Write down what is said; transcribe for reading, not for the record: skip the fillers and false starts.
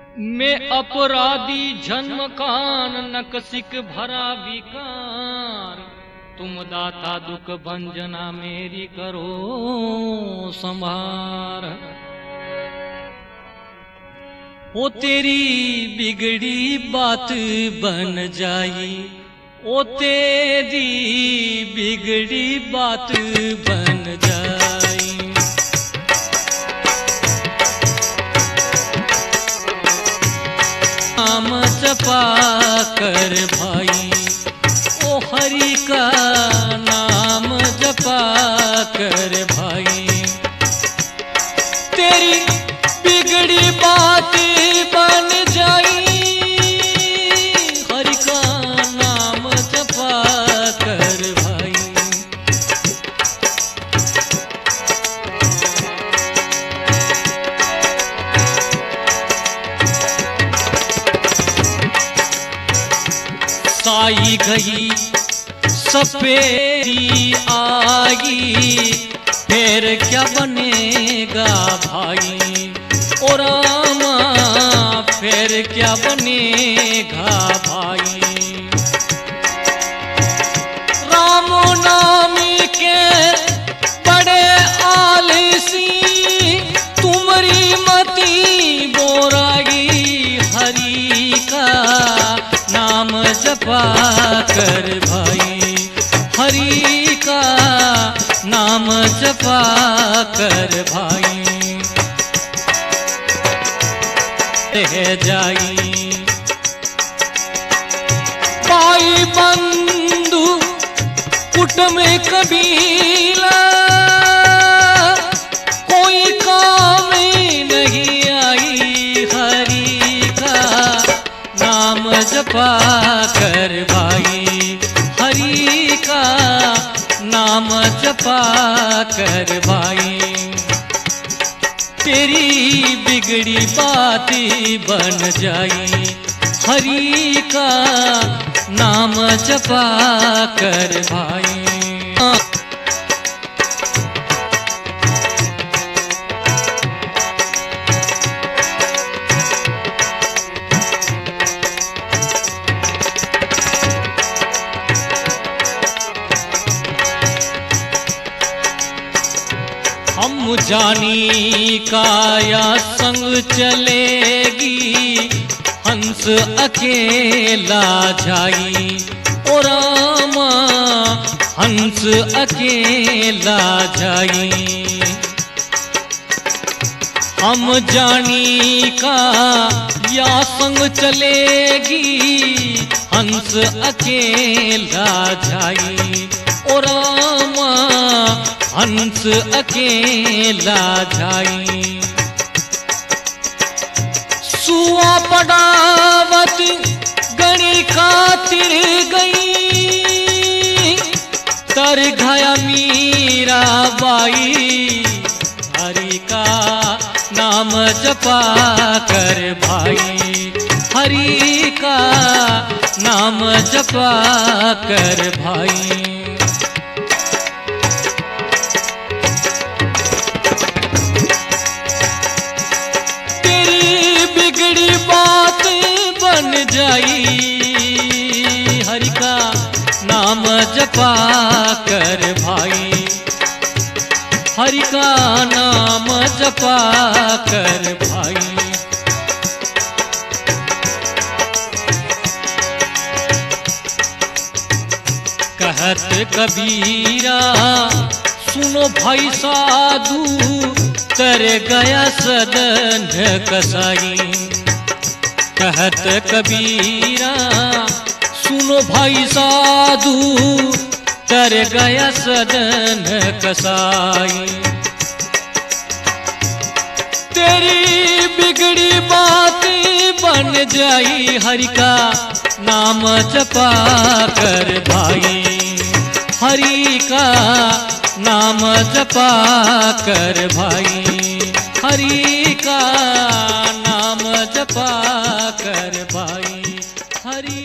मैं अपराधी जन्म कान नकसिक भरा विकार, तुम दाता दुख भंजना मेरी करो संभार। ओ तेरी बिगड़ी बात बन जाई, ओ तेरी बिगड़ी बात बन जाई। नाम जपा कर भाई, ओ हरि का नाम जपा कर भाई। तेरी बिगड़ी बात बन जाई, हरि का नाम जपा कर भाई। साई गई सपेरी आई, फिर क्या बनेगा भाई। ओ रामा फिर क्या बनेगा भाई। राम नाम के बड़े आलसी, तुम्हारी मती बोराई। हरि का नाम जपा कर भाई, हरि का नाम जपा कर भाई। रह जाई भाई बंधु कुटुंब कबीला, कोई काम नहीं आई। हरि का नाम जपा कर भाई, हरि का नाम जपा कर भाई। तेरी बिगड़ी बात बन जाई, हरि का नाम जपा कर भाई। हम जानी काया संग चलेगी, हंस अकेला जाई। ओ रामा हंस अकेला जाई। हम जानी का या संग चलेगी, हंस अकेला जाई। ओ रामा हंस अकेला जाई। सुआ पड़ावत गणी खातिर गई, तर घाया मीरा बाई। हरि का नाम जपा कर भाई, हरि का नाम जपा कर भाई। बिगड़ी बात बन जाई, हरि का नाम जपा कर भाई, हरि का नाम जपा कर भाई। कहत कबीरा सुनो भाई साधु, तर गया सदन कसाई। कहत कबीरा सुनो भाई साधु, तर गया सदन कसाई। तेरी बिगड़ी बात बन जाई, हरि का नाम जपा कर भाई, हरि का नाम जपा कर भाई। हरि का नाम जपा कर भाई, हरि